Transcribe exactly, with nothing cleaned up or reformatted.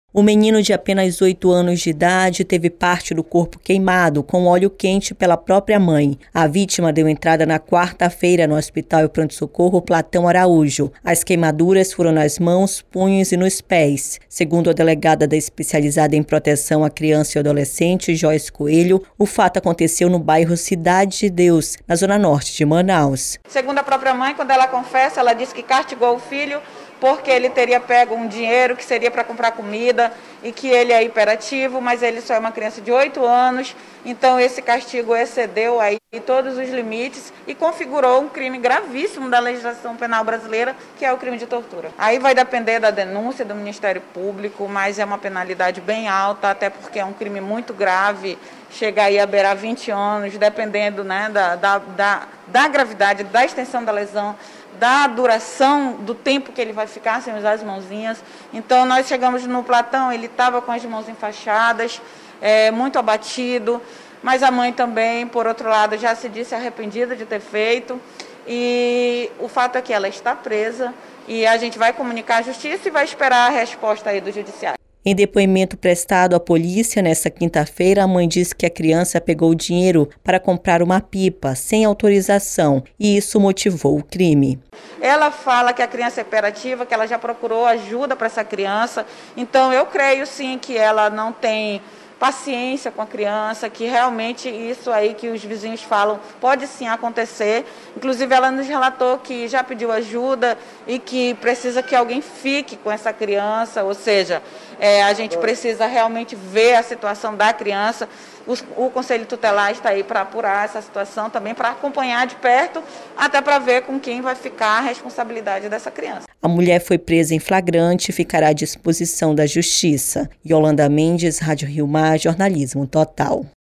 O menino de apenas oito anos de idade teve parte do corpo queimado com óleo quente pela própria mãe. A vítima deu entrada na quarta-feira no Hospital e Pronto-Socorro Platão Araújo. As queimaduras foram nas mãos, punhos e nos pés. Segundo a delegada da especializada em proteção à criança e adolescente, Joyce Coelho, o fato aconteceu no bairro Cidade de Deus, na zona norte de Manaus. Segundo a própria mãe, quando ela confessa, ela disse que castigou o filho porque ele teria pego um dinheiro que seria para comprar comida e que ele é hiperativo, mas ele só é uma criança de oito anos, então esse castigo excedeu aí todos os limites e configurou um crime gravíssimo da legislação penal brasileira, que é o crime de tortura. Aí vai depender da denúncia do Ministério Público, mas é uma penalidade bem alta, até porque é um crime muito grave, chega aí a beirar vinte anos, dependendo, né, da, da, da, da gravidade, da extensão da lesão, da duração do tempo que ele vai ficar sem usar as mãozinhas. Então nós chegamos no Platão, ele estava com as mãos enfaixadas, é, muito abatido, mas a mãe também, por outro lado, já se disse arrependida de ter feito, e o fato é que ela está presa e a gente vai comunicar à justiça e vai esperar a resposta aí do judiciário. Em depoimento prestado à polícia nesta quinta-feira, a mãe disse que a criança pegou o dinheiro para comprar uma pipa sem autorização e isso motivou o crime. Ela fala que a criança é hiperativa, que ela já procurou ajuda para essa criança, então eu creio sim que ela não tem paciência com a criança, que realmente isso aí que os vizinhos falam pode sim acontecer. Inclusive ela nos relatou que já pediu ajuda e que precisa que alguém fique com essa criança, ou seja, é, a gente precisa realmente ver a situação da criança. O, o Conselho Tutelar está aí para apurar essa situação, também para acompanhar de perto, até para ver com quem vai ficar a responsabilidade dessa criança. A mulher foi presa em flagrante e ficará à disposição da Justiça. Yolanda Mendes, Rádio Rio Mar, Jornalismo Total.